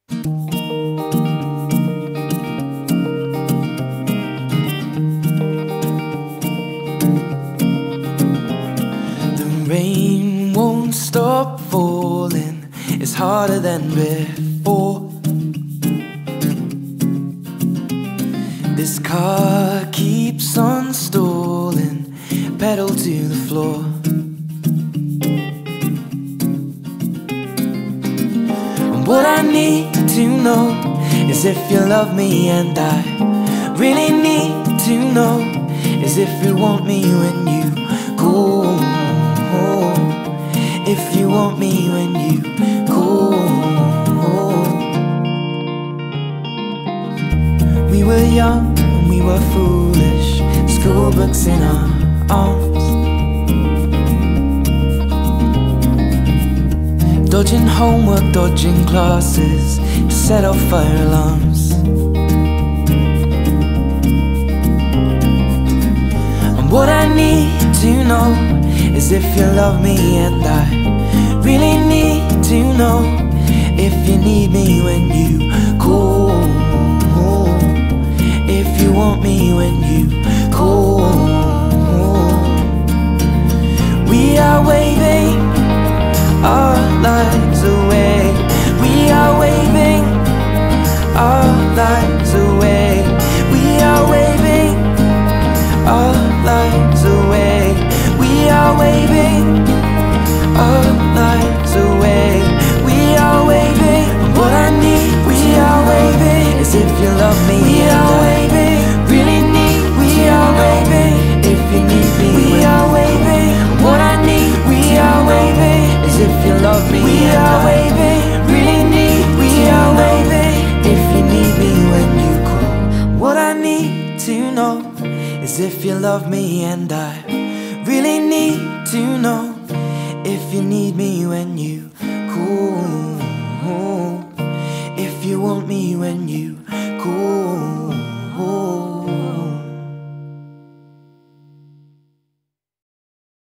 The rain won't stop falling, it's harder than before. This car keeps on stalling, pedal to the floor. And what I need to know is if you love me, and I really need to know is if you want me when you go home. If you want me when you go home. We were young and we were foolish, school books in our arms, dodging homework, dodging classes to set off fire alarms. And what I need to know is if you love me, and I really need to know if you need me when you go home. If you want me when you go home. We are waving our lives away. We are waving our lives away. We are waving our lives away. We are waving our lives away. We are waving. What I need, we are waving, is if you love me. We are waving, really need. We are waving, if you need me. We are waving. What I need, we are waving, is if you love me. We are waving, really need. We are waving, if you need me when you call. What I need to know is if you love me, and I really need to know if you need me when you go home. If you want me when you